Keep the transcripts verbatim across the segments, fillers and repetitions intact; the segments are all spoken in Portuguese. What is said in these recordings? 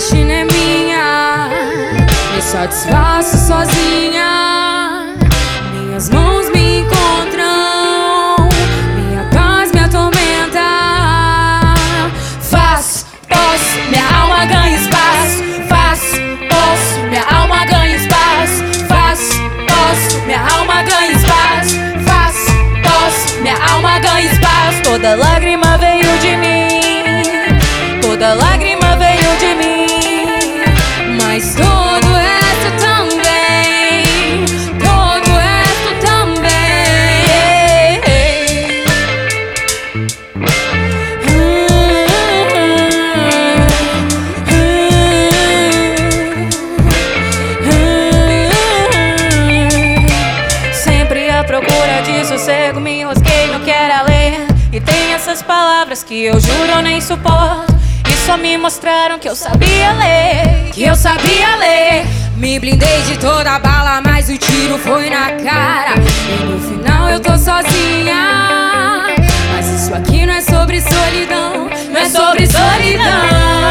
China é minha, me satisfaço sozinha. Minhas mãos me encontram, minha paz me atormenta. Faço, posso, minha alma ganha espaço. Faço, posso, minha alma ganha espaço. Faço, posso, minha alma ganha espaço. Faço, posso, minha alma ganha espaço. Toda lágrima veio de mim, toda lágrima veio de mim, mas todo o resto também, todo o resto também. Sempre à procura de sossego, me enrosquei no que era ler. E tem essas palavras que eu juro eu nem suporto, e só me mostraram que eu sabia ler, que eu sabia ler. Me blindei de toda bala, mas o tiro foi na cara. E no final eu tô sozinha. Mas isso aqui não é sobre solidão, não é sobre solidão.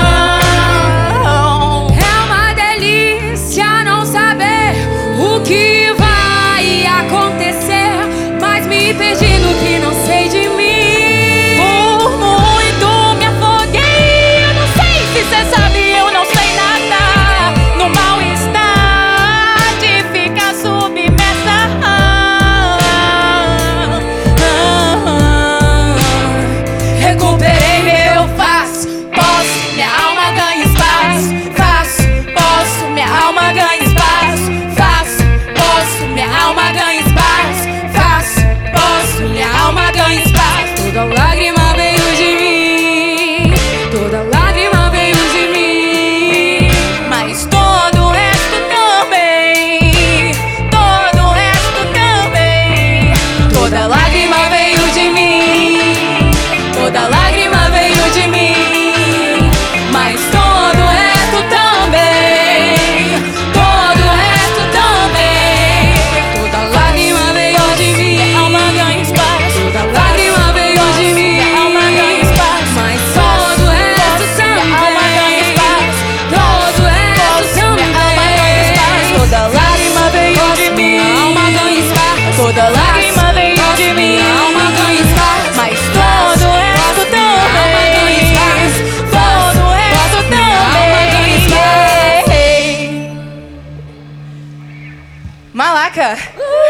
É uma delícia não saber o que vai acontecer, mas me perdi no que não sei de mim. Toda lágrima veio de mim, toda lágrima veio de mim, mas todo o resto também, todo o resto também. Toda lágrima veio de mim, toda lágrima veio de mim, mas todo o resto também, todo o resto também. Toda lágrima veio de mim, minha alma ganha espaço. Toda lágrima veio de mim, minha alma ganha espaço, mas todo o resto também, minha alma ganha espaço. Todo o resto também, minha alma ganha espaço. Toda lágrima veio de mim, minha alma ganha espaço. Toda lágrima veio de mim, minha alma ganha espaço, mas todo o resto também, todo o resto também. Malaca.